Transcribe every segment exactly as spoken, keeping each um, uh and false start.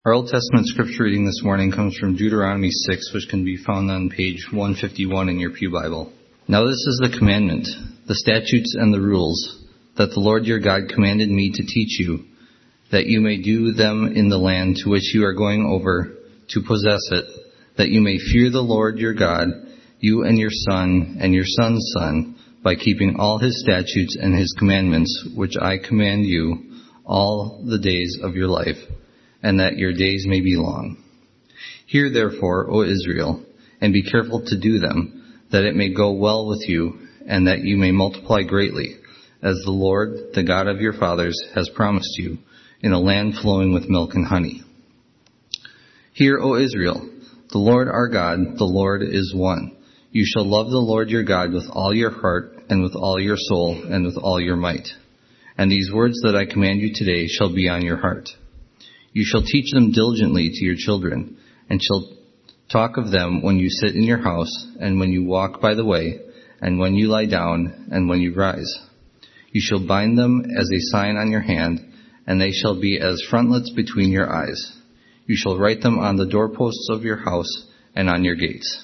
Our Old Testament scripture reading this morning comes from Deuteronomy six, which can be found on page one fifty-one in your Pew Bible. Now this is the commandment, the statutes and the rules, that the Lord your God commanded me to teach you, that you may do them in the land to which you are going over to possess it, that you may fear the Lord your God, you and your son and your son's son, by keeping all his statutes and his commandments, which I command you all the days of your life, and that your days may be long. Hear therefore, O Israel, and be careful to do them, that it may go well with you, and that you may multiply greatly, as the Lord, the God of your fathers, has promised you, in a land flowing with milk and honey. Hear, O Israel, the Lord our God, the Lord is one. You shall love the Lord your God with all your heart, and with all your soul, and with all your might. And these words that I command you today shall be on your heart. You shall teach them diligently to your children, and shall talk of them when you sit in your house, and when you walk by the way, and when you lie down, and when you rise. You shall bind them as a sign on your hand, and they shall be as frontlets between your eyes. You shall write them on the doorposts of your house and on your gates.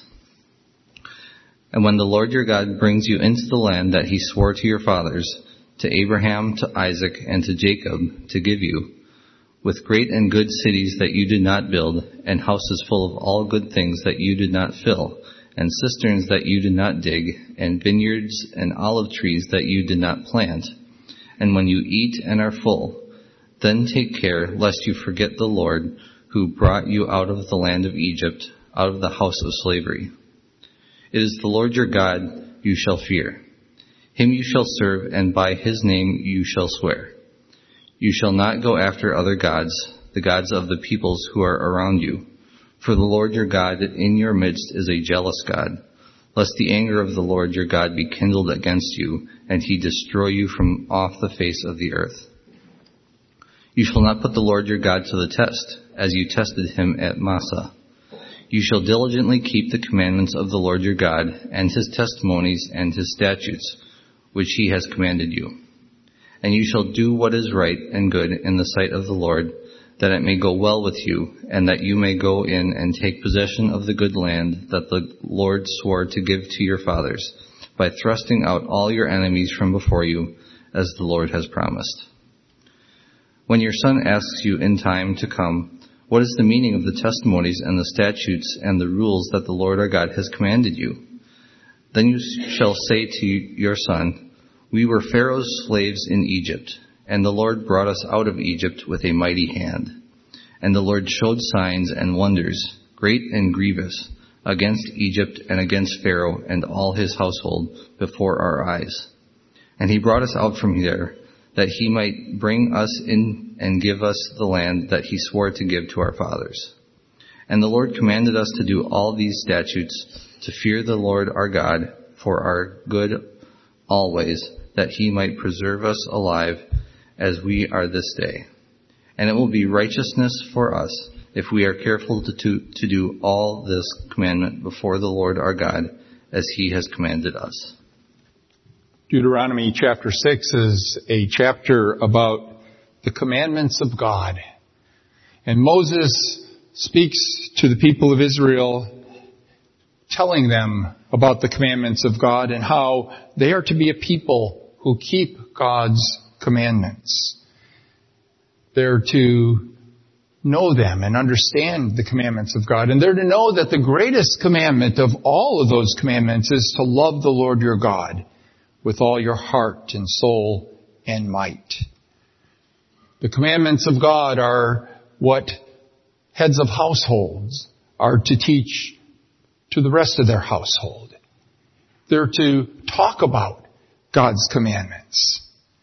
And when the Lord your God brings you into the land that he swore to your fathers, to Abraham, to Isaac, and to Jacob, to give you, with great and good cities that you did not build, and houses full of all good things that you did not fill, and cisterns that you did not dig, and vineyards and olive trees that you did not plant. And when you eat and are full, then take care lest you forget the Lord, who brought you out of the land of Egypt, out of the house of slavery. It is the Lord your God you shall fear. Him you shall serve, and by his name you shall swear. You shall not go after other gods, the gods of the peoples who are around you. For the Lord your God in your midst is a jealous God, lest the anger of the Lord your God be kindled against you, and he destroy you from off the face of the earth. You shall not put the Lord your God to the test, as you tested him at Massah. You shall diligently keep the commandments of the Lord your God, and his testimonies and his statutes, which he has commanded you. And you shall do what is right and good in the sight of the Lord, that it may go well with you, and that you may go in and take possession of the good land that the Lord swore to give to your fathers, by thrusting out all your enemies from before you, as the Lord has promised. When your son asks you in time to come, what is the meaning of the testimonies and the statutes and the rules that the Lord our God has commanded you? Then you shall say to your son, we were Pharaoh's slaves in Egypt, and the Lord brought us out of Egypt with a mighty hand. And the Lord showed signs and wonders, great and grievous, against Egypt and against Pharaoh and all his household before our eyes. And he brought us out from there, that he might bring us in and give us the land that he swore to give to our fathers. And the Lord commanded us to do all these statutes, to fear the Lord our God for our good always, that he might preserve us alive as we are this day. And it will be righteousness for us if we are careful to, to, to do all this commandment before the Lord our God, as he has commanded us. Deuteronomy chapter six is a chapter about the commandments of God. And Moses speaks to the people of Israel, telling them about the commandments of God and how they are to be a people who keep God's commandments. They're to know them and understand the commandments of God. And they're to know that the greatest commandment of all of those commandments is to love the Lord your God with all your heart and soul and might. The commandments of God are what heads of households are to teach to the rest of their household. They're to talk about God's commandments.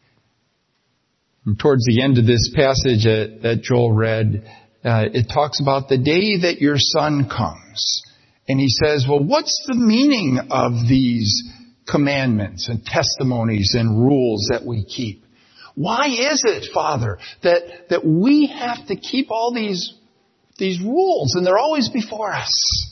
And towards the end of this passage that, that Joel read, uh, it talks about the day that your son comes. And he says, well, what's the meaning of these commandments and testimonies and rules that we keep? Why is it, Father, that, that we have to keep all these, these rules and they're always before us?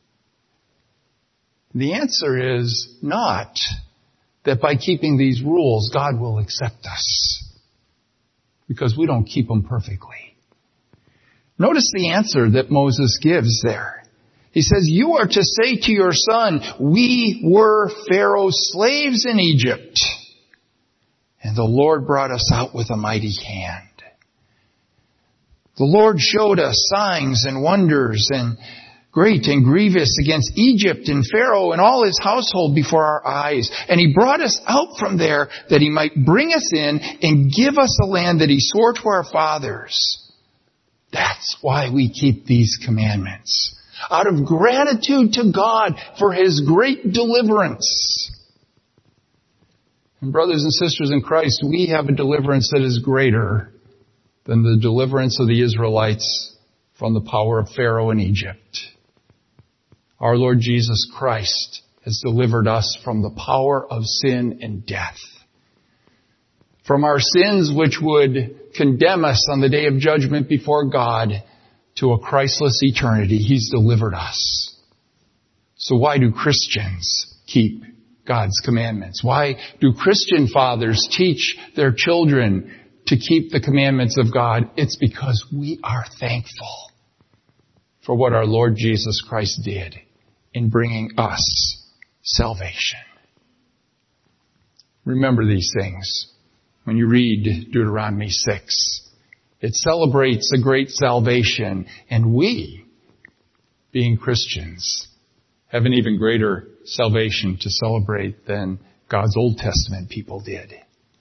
The answer is not that by keeping these rules, God will accept us, because we don't keep them perfectly. Notice the answer that Moses gives there. He says, you are to say to your son, we were Pharaoh's slaves in Egypt, and the Lord brought us out with a mighty hand. The Lord showed us signs and wonders and great and grievous against Egypt and Pharaoh and all his household before our eyes. And he brought us out from there that he might bring us in and give us a land that he swore to our fathers. That's why we keep these commandments. Out of gratitude to God for his great deliverance. And brothers and sisters in Christ, we have a deliverance that is greater than the deliverance of the Israelites from the power of Pharaoh in Egypt. Our Lord Jesus Christ has delivered us from the power of sin and death. From our sins which would condemn us on the day of judgment before God to a Christless eternity, he's delivered us. So why do Christians keep God's commandments? Why do Christian fathers teach their children to keep the commandments of God? It's because we are thankful for what our Lord Jesus Christ did in bringing us salvation. Remember these things when you read Deuteronomy six. It celebrates a great salvation, and we, being Christians, have an even greater salvation to celebrate than God's Old Testament people did.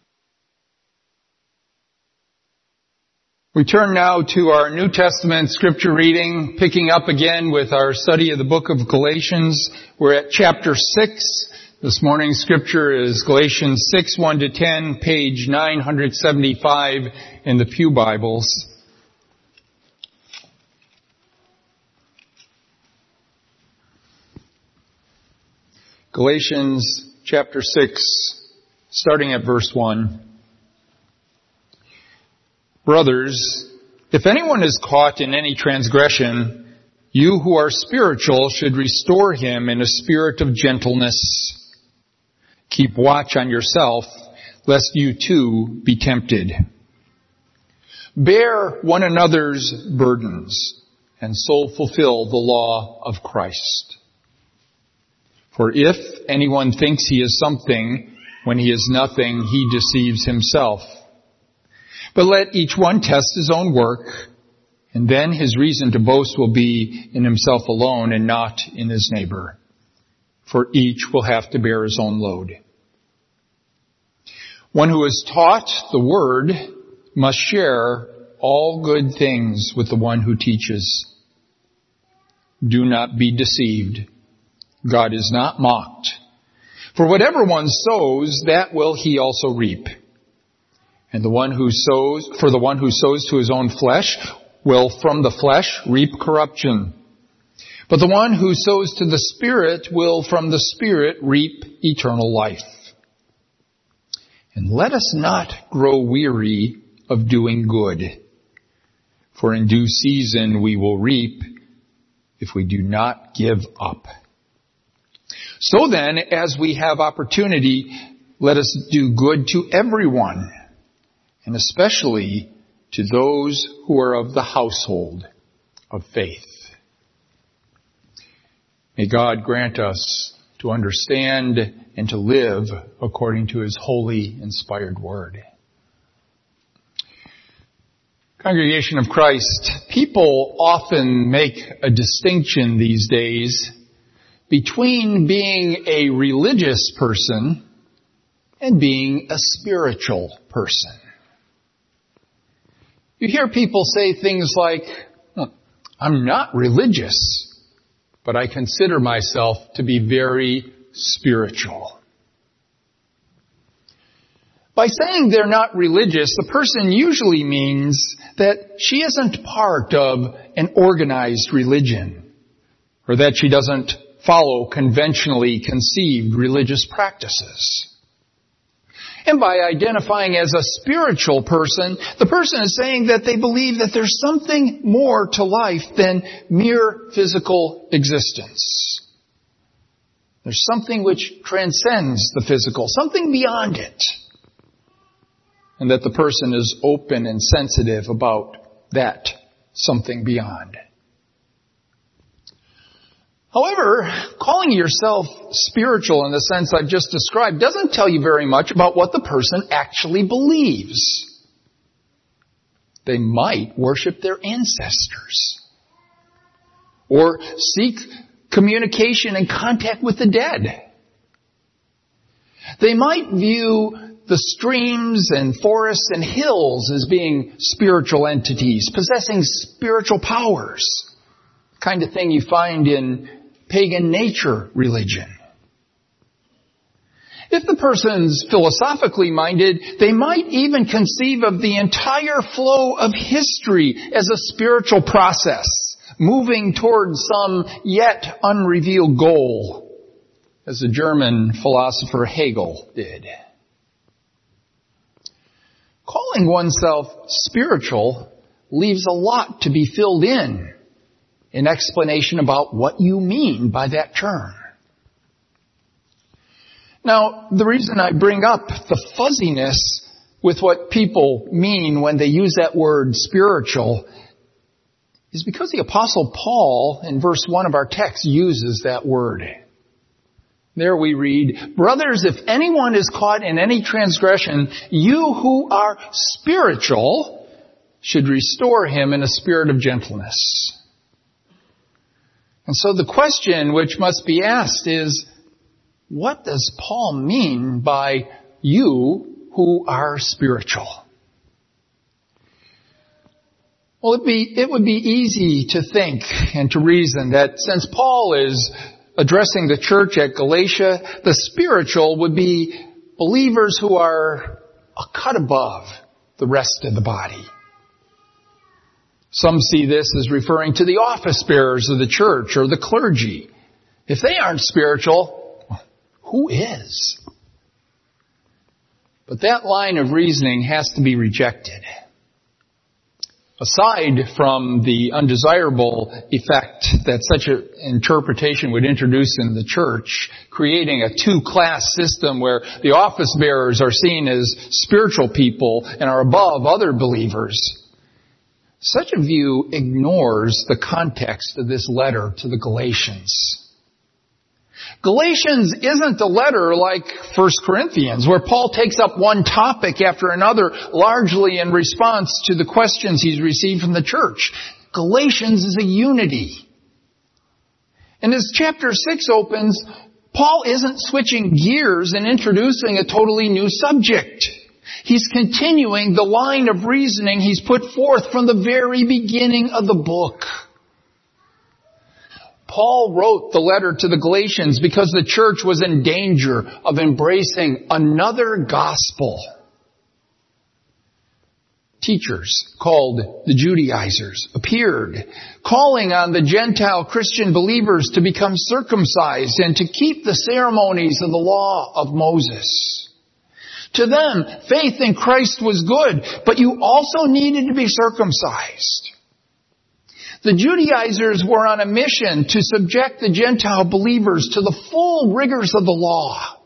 We turn now to our New Testament scripture reading, picking up again with our study of the book of Galatians. We're at chapter six. This morning's scripture is Galatians six, one to ten, page nine seventy-five in the Pew Bibles. Galatians chapter six, starting at verse one. Brothers, if anyone is caught in any transgression, you who are spiritual should restore him in a spirit of gentleness. Keep watch on yourself, lest you too be tempted. Bear one another's burdens, and so fulfill the law of Christ. For if anyone thinks he is something when he is nothing, he deceives himself. But let each one test his own work, and then his reason to boast will be in himself alone and not in his neighbor. For each will have to bear his own load. One who is taught the word must share all good things with the one who teaches. Do not be deceived. God is not mocked. For whatever one sows, that will he also reap. And the one who sows, for the one who sows to his own flesh will from the flesh reap corruption. But the one who sows to the Spirit will from the Spirit reap eternal life. And let us not grow weary of doing good, for in due season we will reap if we do not give up. So then, as we have opportunity, let us do good to everyone, and especially to those who are of the household of faith. May God grant us to understand and to live according to his holy, inspired word. Congregation of Christ, people often make a distinction these days between being a religious person and being a spiritual person. You hear people say things like, I'm not religious, but I consider myself to be very spiritual. By saying they're not religious, the person usually means that she isn't part of an organized religion, or that she doesn't follow conventionally conceived religious practices. And by identifying as a spiritual person, the person is saying that they believe that there's something more to life than mere physical existence. There's something which transcends the physical, something beyond it. And that the person is open and sensitive about that something beyond. However, calling yourself spiritual in the sense I've just described doesn't tell you very much about what the person actually believes. They might worship their ancestors or seek communication and contact with the dead. They might view the streams and forests and hills as being spiritual entities, possessing spiritual powers, the kind of thing you find in pagan nature religion. If the person's philosophically minded, they might even conceive of the entire flow of history as a spiritual process, moving towards some yet unrevealed goal, as the German philosopher Hegel did. Calling oneself spiritual leaves a lot to be filled in, in explanation about what you mean by that term. Now, the reason I bring up the fuzziness with what people mean when they use that word spiritual is because the Apostle Paul, in verse one of our text, uses that word. There we read, "Brothers, if anyone is caught in any transgression, you who are spiritual should restore him in a spirit of gentleness." And so the question which must be asked is, what does Paul mean by you who are spiritual? Well, it'd be, it would be easy to think and to reason that since Paul is addressing the church at Galatia, the spiritual would be believers who are a cut above the rest of the body. Some see this as referring to the office bearers of the church or the clergy. If they aren't spiritual, who is? But that line of reasoning has to be rejected. Aside from the undesirable effect that such an interpretation would introduce in the church, creating a two-class system where the office bearers are seen as spiritual people and are above other believers, such a view ignores the context of this letter to the Galatians. Galatians isn't a letter like First Corinthians, where Paul takes up one topic after another, largely in response to the questions he's received from the church. Galatians is a unity. And as chapter six opens, Paul isn't switching gears and introducing a totally new subject. He's continuing the line of reasoning he's put forth from the very beginning of the book. Paul wrote the letter to the Galatians because the church was in danger of embracing another gospel. Teachers called the Judaizers appeared, calling on the Gentile Christian believers to become circumcised and to keep the ceremonies of the law of Moses. To them, faith in Christ was good, but you also needed to be circumcised. The Judaizers were on a mission to subject the Gentile believers to the full rigors of the law.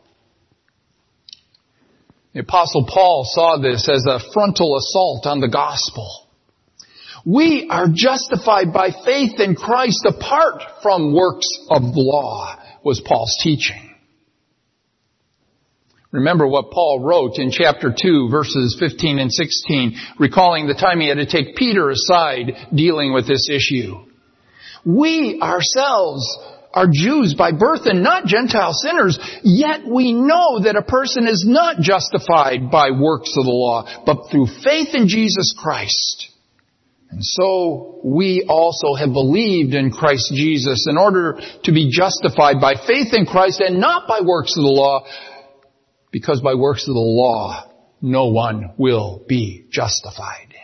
The Apostle Paul saw this as a frontal assault on the gospel. We are justified by faith in Christ apart from works of the law, was Paul's teaching. Remember what Paul wrote in chapter two, verses fifteen and sixteen, recalling the time he had to take Peter aside dealing with this issue. We ourselves are Jews by birth and not Gentile sinners, yet we know that a person is not justified by works of the law, but through faith in Jesus Christ. And so we also have believed in Christ Jesus in order to be justified by faith in Christ and not by works of the law, because by works of the law, no one will be justified.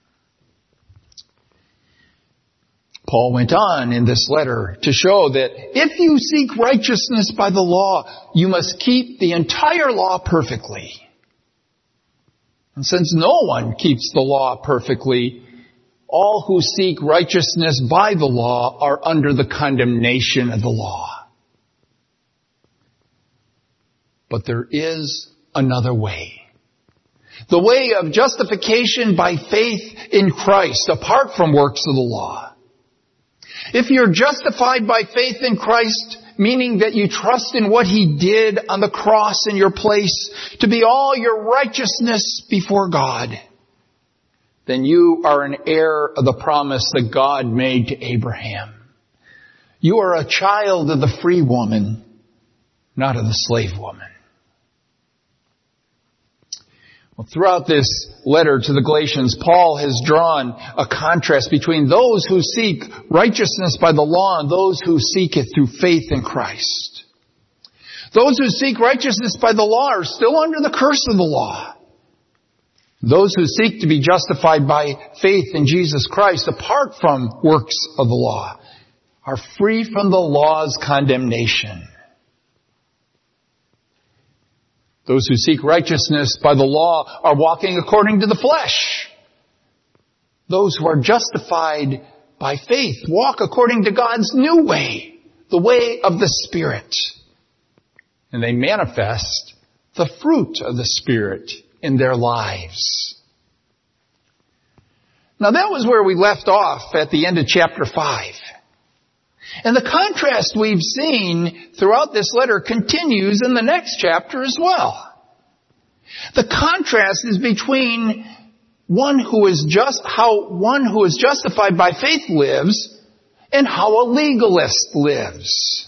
Paul went on in this letter to show that if you seek righteousness by the law, you must keep the entire law perfectly. And since no one keeps the law perfectly, all who seek righteousness by the law are under the condemnation of the law. But there is another way. The way of justification by faith in Christ, apart from works of the law. If you're justified by faith in Christ, meaning that you trust in what He did on the cross in your place to be all your righteousness before God, then you are an heir of the promise that God made to Abraham. You are a child of the free woman, not of the slave woman. Well, throughout this letter to the Galatians, Paul has drawn a contrast between those who seek righteousness by the law and those who seek it through faith in Christ. Those who seek righteousness by the law are still under the curse of the law. Those who seek to be justified by faith in Jesus Christ, apart from works of the law, are free from the law's condemnation. Those who seek righteousness by the law are walking according to the flesh. Those who are justified by faith walk according to God's new way, the way of the Spirit. And they manifest the fruit of the Spirit in their lives. Now that was where we left off at the end of chapter five. And the contrast we've seen throughout this letter continues in the next chapter as well. The contrast is between one who is just, how one who is justified by faith lives and how a legalist lives.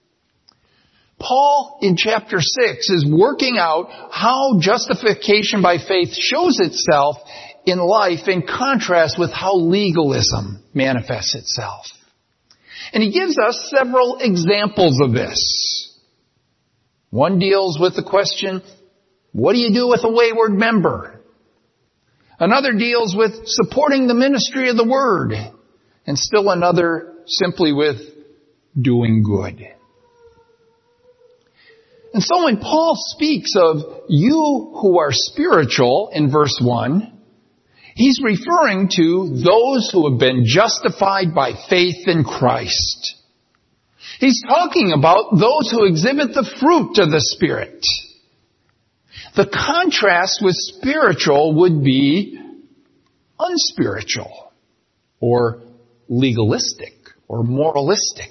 Paul in chapter six is working out how justification by faith shows itself in life in contrast with how legalism manifests itself. And he gives us several examples of this. One deals with the question, what do you do with a wayward member? Another deals with supporting the ministry of the Word. And still another simply with doing good. And so when Paul speaks of you who are spiritual in verse one, he's referring to those who have been justified by faith in Christ. He's talking about those who exhibit the fruit of the Spirit. The contrast with spiritual would be unspiritual, or legalistic, or moralistic.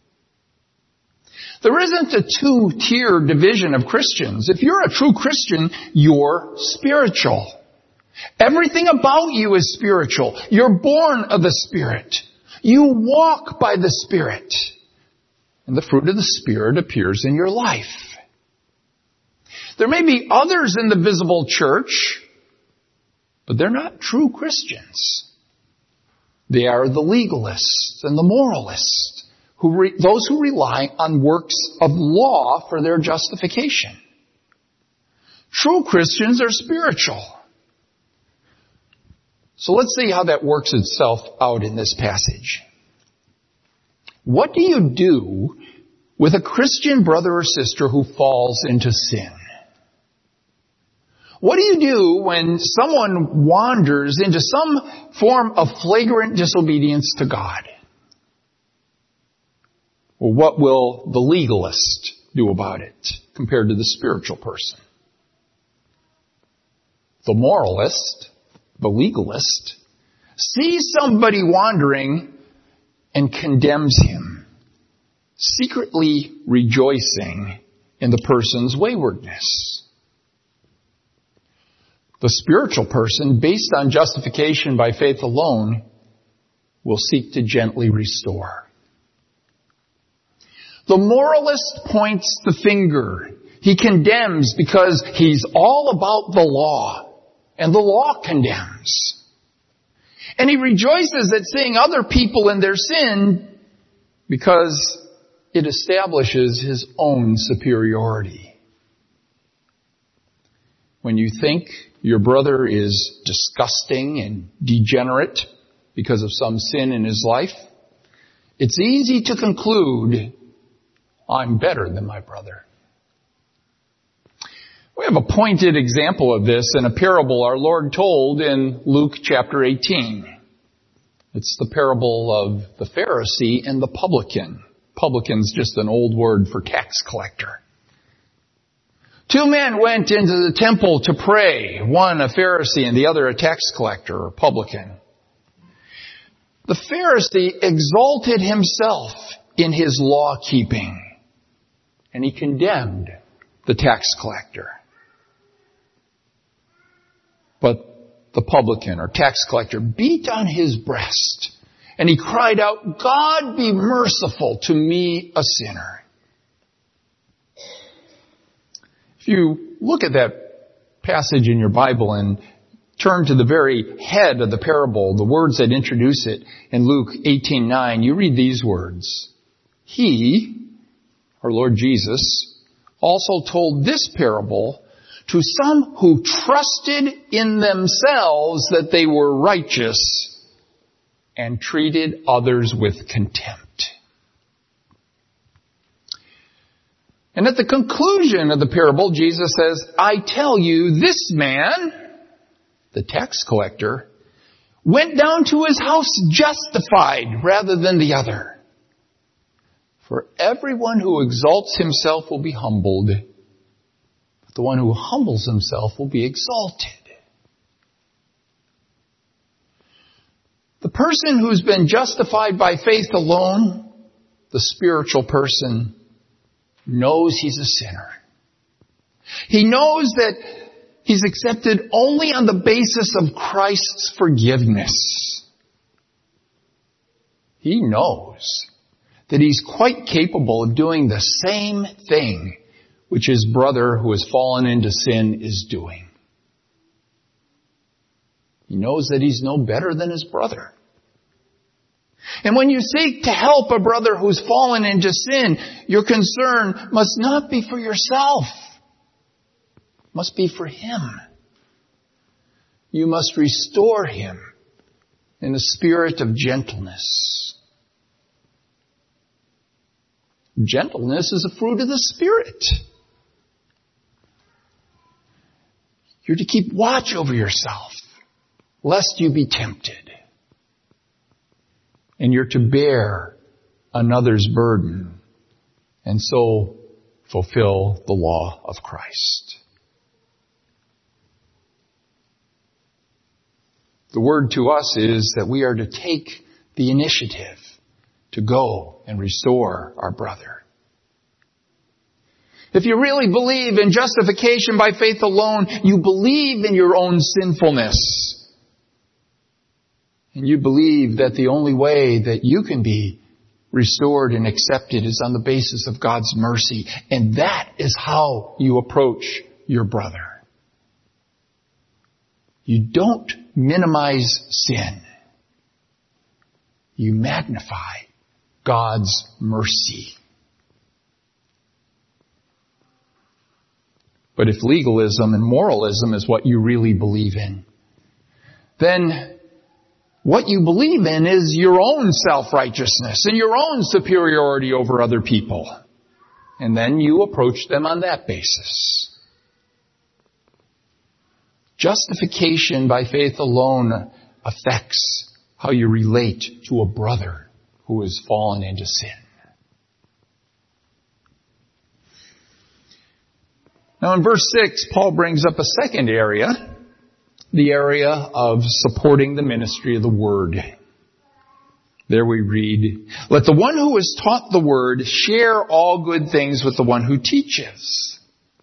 There isn't a two-tier division of Christians. If you're a true Christian, you're spiritual. Everything about you is spiritual. You're born of the Spirit. You walk by the Spirit. And the fruit of the Spirit appears in your life. There may be others in the visible church, but they're not true Christians. They are the legalists and the moralists, who re- those who rely on works of law for their justification. True Christians are spiritual. So let's see how that works itself out in this passage. What do you do with a Christian brother or sister who falls into sin? What do you do when someone wanders into some form of flagrant disobedience to God? Well, what will the legalist do about it compared to the spiritual person? The moralist, the legalist, sees somebody wandering and condemns him, secretly rejoicing in the person's waywardness. The spiritual person, based on justification by faith alone, will seek to gently restore. The moralist points the finger. He condemns because he's all about the law. And the law condemns. And he rejoices at seeing other people in their sin because it establishes his own superiority. When you think your brother is disgusting and degenerate because of some sin in his life, it's easy to conclude, I'm better than my brother. We have a pointed example of this in a parable our Lord told in Luke chapter eighteen. It's the parable of the Pharisee and the publican. Publican's just an old word for tax collector. Two men went into the temple to pray, one a Pharisee and the other a tax collector or publican. The Pharisee exalted himself in his law keeping, and he condemned the tax collector. But the publican or tax collector beat on his breast, and he cried out, "God be merciful to me, a sinner." If you look at that passage in your Bible and turn to the very head of the parable, the words that introduce it in Luke eighteen nine, you read these words. He, our Lord Jesus, also told this parable to some who trusted in themselves that they were righteous and treated others with contempt. And at the conclusion of the parable, Jesus says, "I tell you, this man," the tax collector, "went down to his house justified rather than the other. For everyone who exalts himself will be humbled, but the one who humbles himself will be exalted." The person who's been justified by faith alone, the spiritual person, knows he's a sinner. He knows that he's accepted only on the basis of Christ's forgiveness. He knows that he's quite capable of doing the same thing which his brother who has fallen into sin is doing. He knows that he's no better than his brother. And when you seek to help a brother who's fallen into sin, your concern must not be for yourself. It must be for him. You must restore him in a spirit of gentleness. Gentleness is a fruit of the Spirit. You're to keep watch over yourself, lest you be tempted. And you're to bear another's burden, and so fulfill the law of Christ. The word to us is that we are to take the initiative to go and restore our brother. If you really believe in justification by faith alone, you believe in your own sinfulness. And you believe that the only way that you can be restored and accepted is on the basis of God's mercy. And that is how you approach your brother. You don't minimize sin. You magnify God's mercy. But if legalism and moralism is what you really believe in, then what you believe in is your own self-righteousness and your own superiority over other people. And then you approach them on that basis. Justification by faith alone affects how you relate to a brother who has fallen into sin. Now in verse six, Paul brings up a second area, the area of supporting the ministry of the Word. There we read, "Let the one who is taught the Word share all good things with the one who teaches."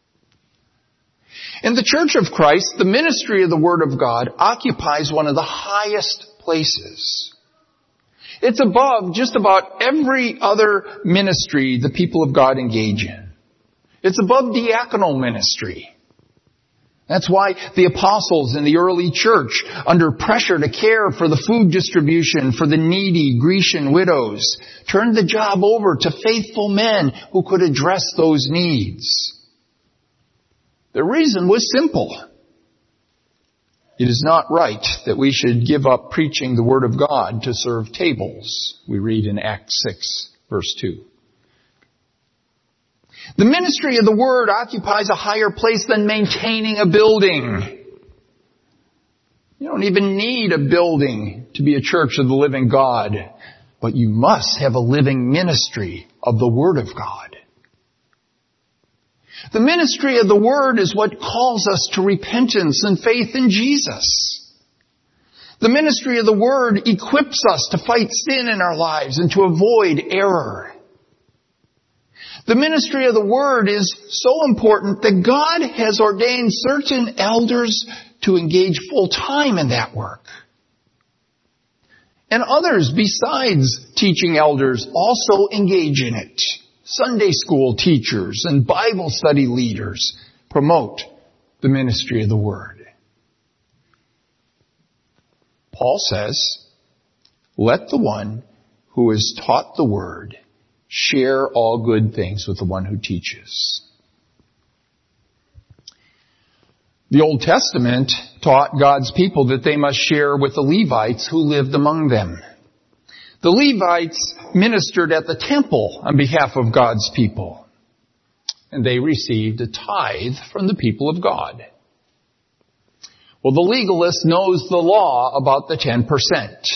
In the Church of Christ, the ministry of the Word of God occupies one of the highest places. It's above just about every other ministry the people of God engage in. It's above diaconal ministry. That's why the apostles in the early church, under pressure to care for the food distribution for the needy Grecian widows, turned the job over to faithful men who could address those needs. The reason was simple. It is not right that we should give up preaching the Word of God to serve tables, we read in Acts six, verse two. The ministry of the Word occupies a higher place than maintaining a building. You don't even need a building to be a church of the living God, but you must have a living ministry of the Word of God. The ministry of the Word is what calls us to repentance and faith in Jesus. The ministry of the Word equips us to fight sin in our lives and to avoid error. The ministry of the Word is so important that God has ordained certain elders to engage full time in that work. And others besides teaching elders also engage in it. Sunday school teachers and Bible study leaders promote the ministry of the Word. Paul says, let the one who is taught the Word share all good things with the one who teaches. The Old Testament taught God's people that they must share with the Levites who lived among them. The Levites ministered at the temple on behalf of God's people, and they received a tithe from the people of God. Well, the legalist knows the law about the ten percent.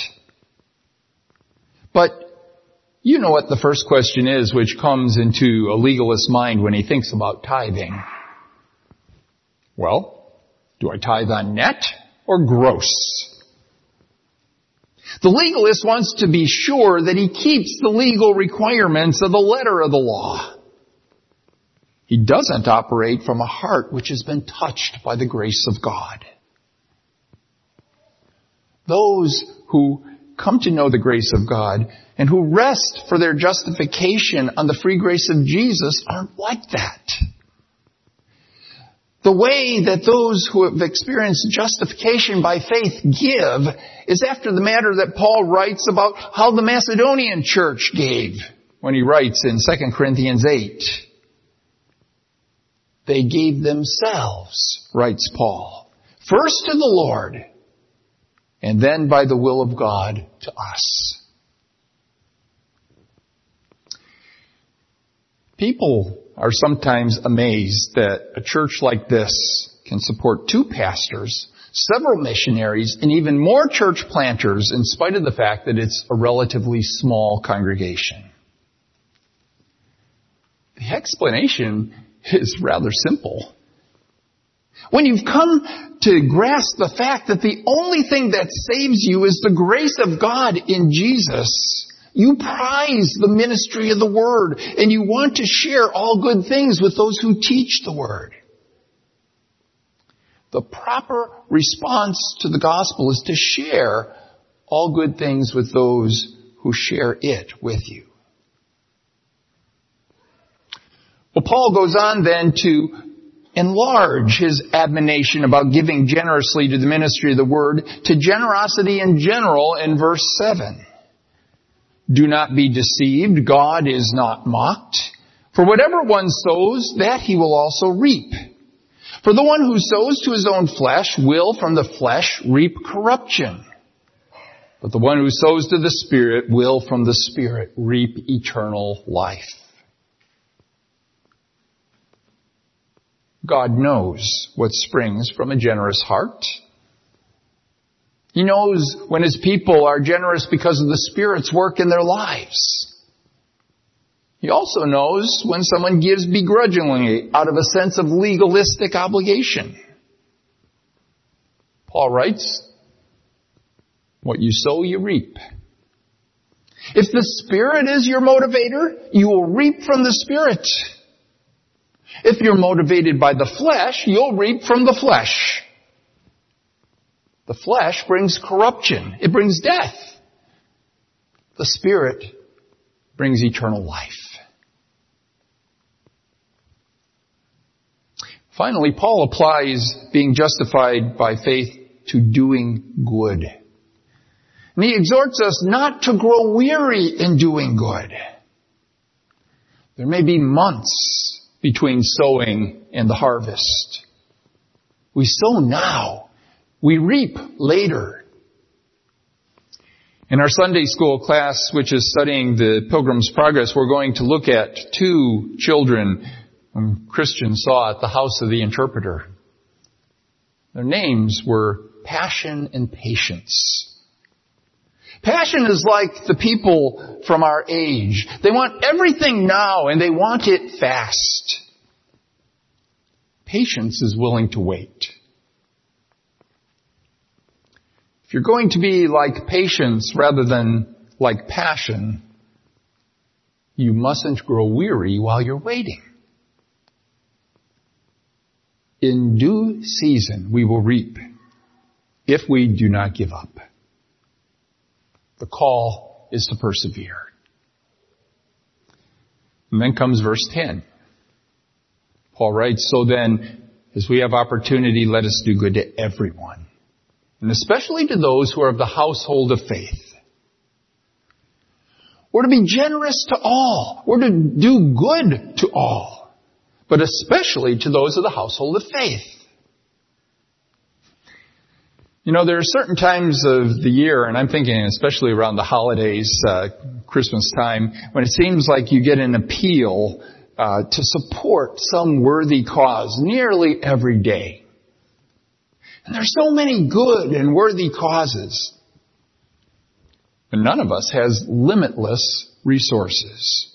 But you know what the first question is which comes into a legalist's mind when he thinks about tithing. Well, do I tithe on net or gross? The legalist wants to be sure that he keeps the legal requirements of the letter of the law. He doesn't operate from a heart which has been touched by the grace of God. Those who come to know the grace of God and who rest for their justification on the free grace of Jesus aren't like that. The way that those who have experienced justification by faith give is after the manner that Paul writes about how the Macedonian church gave when he writes in Second Corinthians eight. They gave themselves, writes Paul, first to the Lord and then by the will of God to us. People are sometimes amazed that a church like this can support two pastors, several missionaries, and even more church planters in spite of the fact that it's a relatively small congregation. The explanation is rather simple. When you've come to grasp the fact that the only thing that saves you is the grace of God in Jesus, you prize the ministry of the Word, and you want to share all good things with those who teach the Word. The proper response to the gospel is to share all good things with those who share it with you. Well, Paul goes on then to enlarge his admonition about giving generously to the ministry of the Word to generosity in general in verse seven. Do not be deceived. God is not mocked. For whatever one sows, that he will also reap. For the one who sows to his own flesh will from the flesh reap corruption. But the one who sows to the Spirit will from the Spirit reap eternal life. God knows what springs from a generous heart. He knows when His people are generous because of the Spirit's work in their lives. He also knows when someone gives begrudgingly out of a sense of legalistic obligation. Paul writes, what you sow, you reap. If the Spirit is your motivator, you will reap from the Spirit. If you're motivated by the flesh, you'll reap from the flesh. The flesh brings corruption. It brings death. The Spirit brings eternal life. Finally, Paul applies being justified by faith to doing good. And he exhorts us not to grow weary in doing good. There may be months between sowing and the harvest. We sow now. We reap later. In our Sunday school class, which is studying the Pilgrim's Progress, we're going to look at two children whom Christian saw at the house of the interpreter. Their names were Passion and Patience. Passion is like the people from our age. They want everything now and they want it fast. Patience is willing to wait. If you're going to be like patience rather than like passion, you mustn't grow weary while you're waiting. In due season we will reap if we do not give up. The call is to persevere. And then comes verse ten. Paul writes, so then, as we have opportunity, let us do good to everyone, and especially to those who are of the household of faith. We're to be generous to all. We're to do good to all, but especially to those of the household of faith. You know, there are certain times of the year, and I'm thinking especially around the holidays, uh, Christmas time, when it seems like you get an appeal uh, to support some worthy cause nearly every day. And there's so many good and worthy causes. And none of us has limitless resources.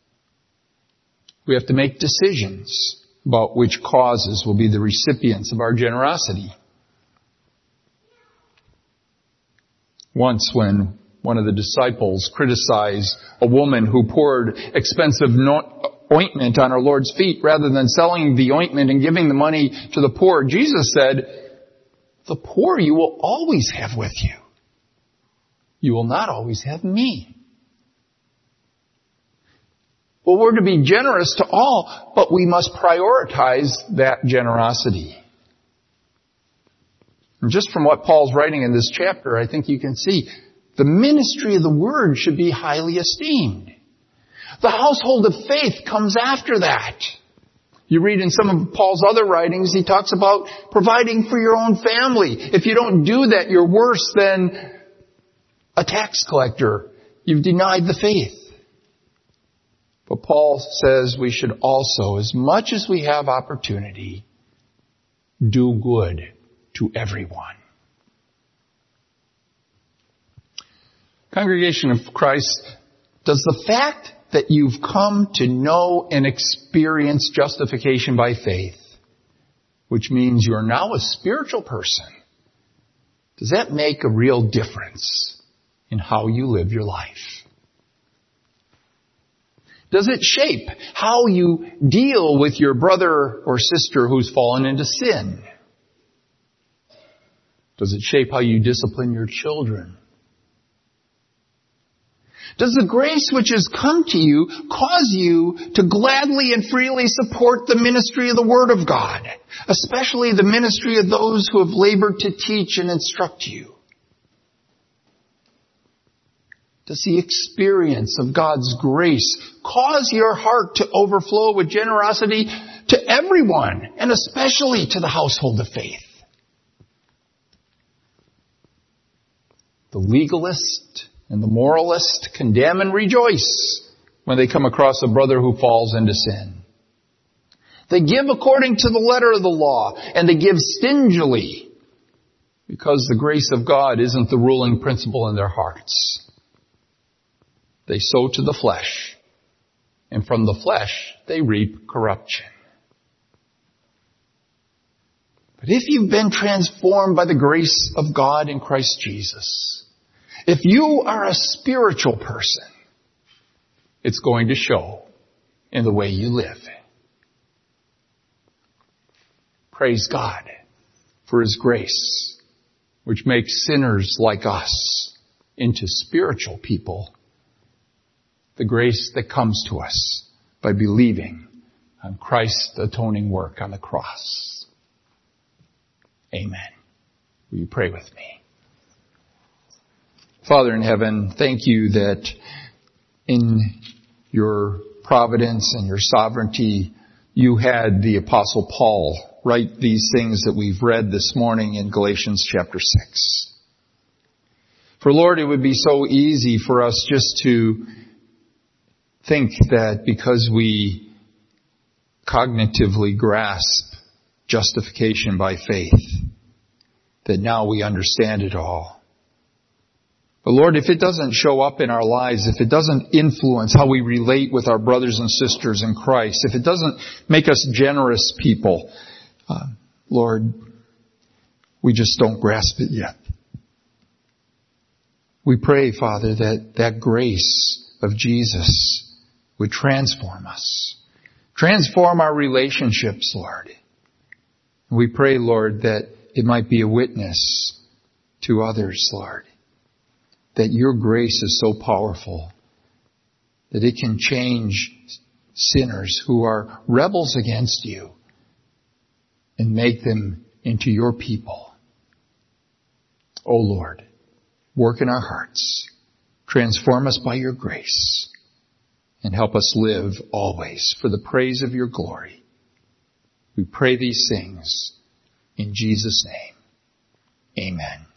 We have to make decisions about which causes will be the recipients of our generosity. Once when one of the disciples criticized a woman who poured expensive no- ointment on our Lord's feet rather than selling the ointment and giving the money to the poor, Jesus said, the poor you will always have with you. You will not always have me. Well, we're to be generous to all, but we must prioritize that generosity. And just from what Paul's writing in this chapter, I think you can see the ministry of the word should be highly esteemed. The household of faith comes after that. You read in some of Paul's other writings, he talks about providing for your own family. If you don't do that, you're worse than a tax collector. You've denied the faith. But Paul says we should also, as much as we have opportunity, do good to everyone. Congregation of Christ, does the fact that you've come to know and experience justification by faith, which means you're now a spiritual person, does that make a real difference in how you live your life? Does it shape how you deal with your brother or sister who's fallen into sin? Does it shape how you discipline your children? Does the grace which has come to you cause you to gladly and freely support the ministry of the Word of God, especially the ministry of those who have labored to teach and instruct you? Does the experience of God's grace cause your heart to overflow with generosity to everyone, and especially to the household of faith? The legalist and the moralist condemn and rejoice when they come across a brother who falls into sin. They give according to the letter of the law, and they give stingily because the grace of God isn't the ruling principle in their hearts. They sow to the flesh, and from the flesh they reap corruption. But if you've been transformed by the grace of God in Christ Jesus, if you are a spiritual person, it's going to show in the way you live. Praise God for His grace, which makes sinners like us into spiritual people. The grace that comes to us by believing on Christ's atoning work on the cross. Amen. Will you pray with me? Father in heaven, thank you that in your providence and your sovereignty, you had the Apostle Paul write these things that we've read this morning in Galatians chapter six. For Lord, it would be so easy for us just to think that because we cognitively grasp justification by faith, that now we understand it all. But Lord, if it doesn't show up in our lives, if it doesn't influence how we relate with our brothers and sisters in Christ, if it doesn't make us generous people, Uh, Lord, we just don't grasp it yet. We pray, Father, that that grace of Jesus would transform us. Transform our relationships, Lord. We pray, Lord, that it might be a witness to others, Lord. That your grace is so powerful that it can change sinners who are rebels against you and make them into your people. O Lord, work in our hearts. Transform us by your grace. And help us live always for the praise of your glory. We pray these things in Jesus' name. Amen.